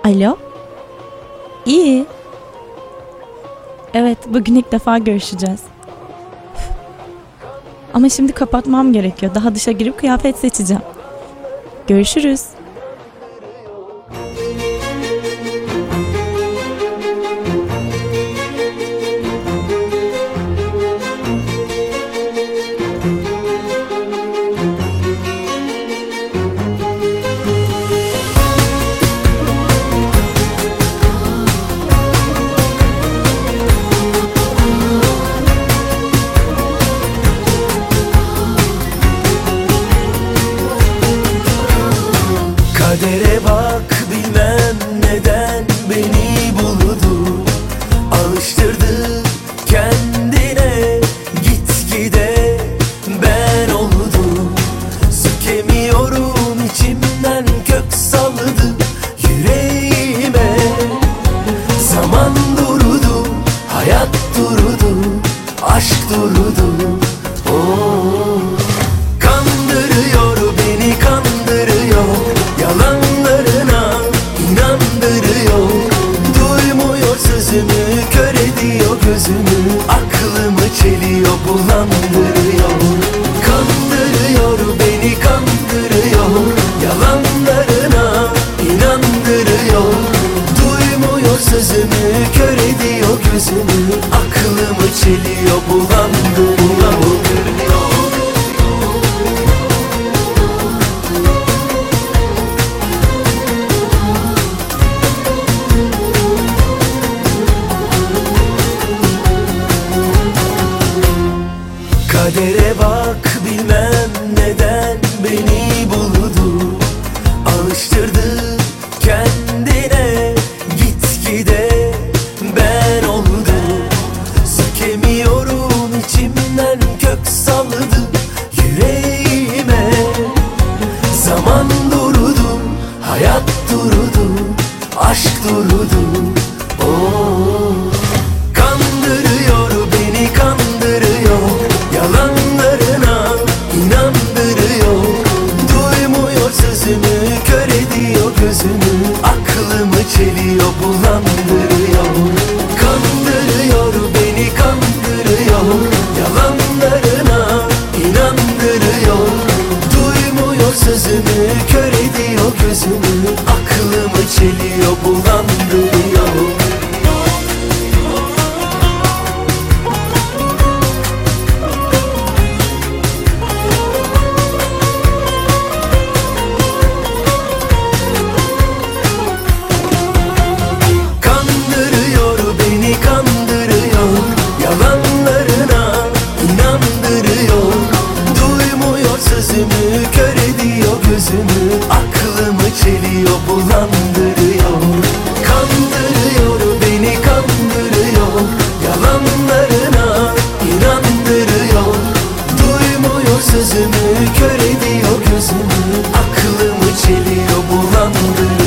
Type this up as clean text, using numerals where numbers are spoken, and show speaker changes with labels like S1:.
S1: Alo? İyi. Evet, bugün ilk defa görüşeceğiz. Ama şimdi kapatmam gerekiyor. Daha dışa girip kıyafet seçeceğim. Görüşürüz.
S2: Kadere bak, bilmem neden beni buldu, alıştırdı kendine, gitgide ben oldum. Sökemiyorum, içimden kök salladı yüreğime. Zaman durdu, hayat durdu, aşk durdu. Oh. Kandırıyor beni, kandırıyor, yalanlarına inandırıyor. Duymuyor sözümü, kör ediyor gözümü, aklımı çeliyor, bulandırıyor. Kandırıyor beni, kandırıyor, yalanlarına inandırıyor. Duymuyor sözümü, kör ediyor gözümü, aklımı çeliyor, bulandırıyor. Kadere bak, bilmem neden beni buldu, alıştırdı kendine, gitgide ben oldum. Sökemiyorum, içimden kök salladı yüreğime. Zaman durdu, hayat durdu, aşk durdu. Oh. Kandırıyor beni, kandırıyor, yalanlarına inandırıyor. Duymuyor sözümü, kör ediyor gözümü, aklımı çeliyor, bulandırıyor. Kandırıyor beni, kandırıyor, yalanlarına inandırıyor. Duymuyor sözümü, kör ediyor gözümü, aklımı çeliyor, bulandırıyor. Kandırıyor beni, kandırıyor, yalanlarına inandırıyor. Duymuyor sözümü, kör ediyor gözümü, aklımı çeliyor, bulandırıyor. Kandırıyor beni, kandırıyor, yalanlarına inandırıyor. Duymuyor sözümü, kör ediyor gözümü, aklımı çeliyor, bulandırıyor.